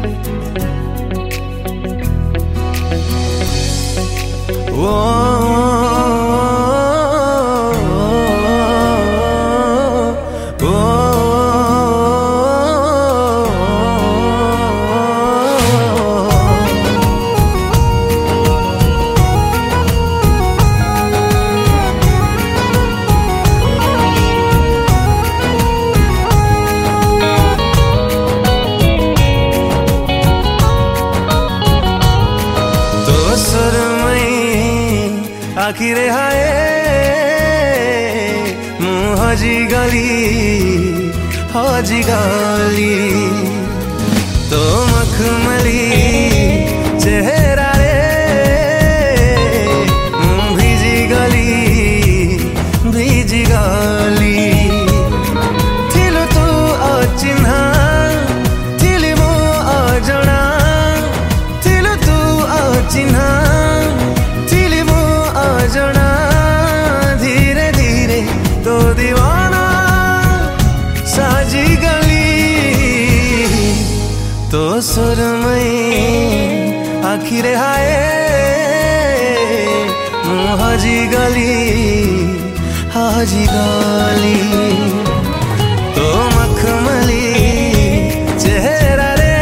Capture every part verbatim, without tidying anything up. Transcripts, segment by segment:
आखिर हाय मु हजी गली हजी गली तो मखमली चेहरा रे मु भिजी गली भिजी गली थिलु तू अचिन्हा थिली मो अजणा थिलु तू अचिन्हा जना धीरे धीरे तो दीवाना साजी गली तो सुरमई आखिर हाय मु हजी गली हजी गली तो मखमली चेहरा रे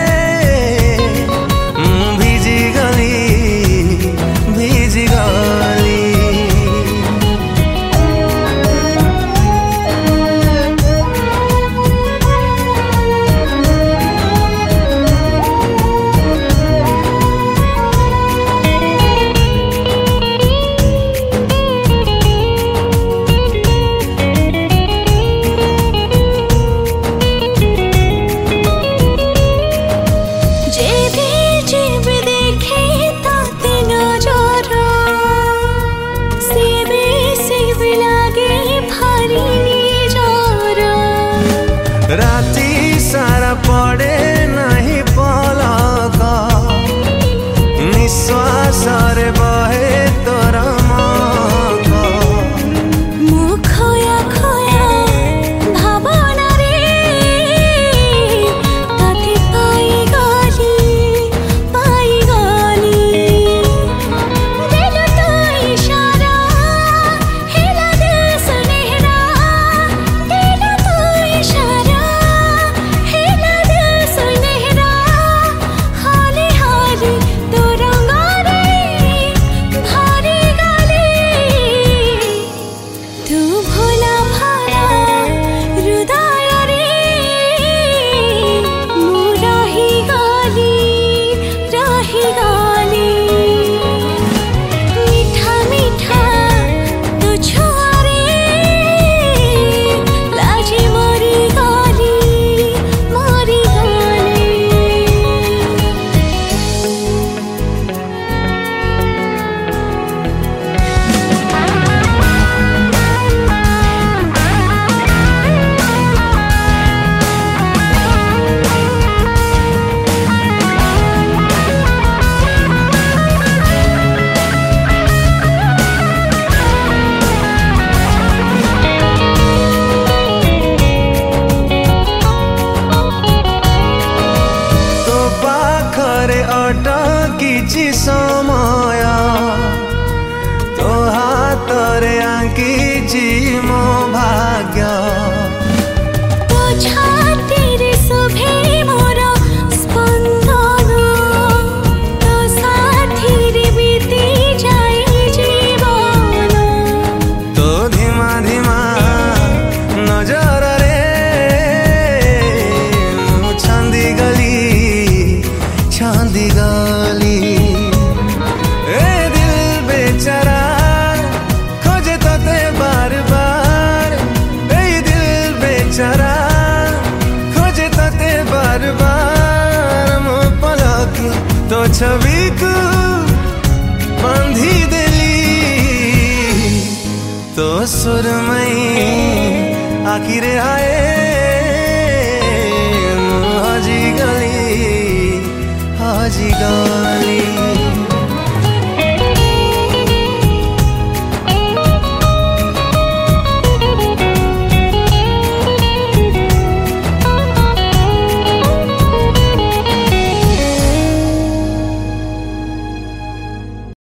मु भिजी गली भिजी गली राती सारा पड़े नहीं पलक निश्वास रे बहे तोर मक मु खोया खोया भावना रे ताते पाई गली पाई गली दिल तो इशारा हेला दिल सुनहरा दिल तो इशारा किछि समय तो हाथरे आंकिछि मो भाग्य तो छाती रे शोभे मोर स्पंदन तो साथी रे बीती जाए जीवन तो धीमा धीमा नजर रे मु छांदी गली छांदी गली तो छवि को बांधी देली तो सुरमई आखिर हाय मु हजी गली हजी गली।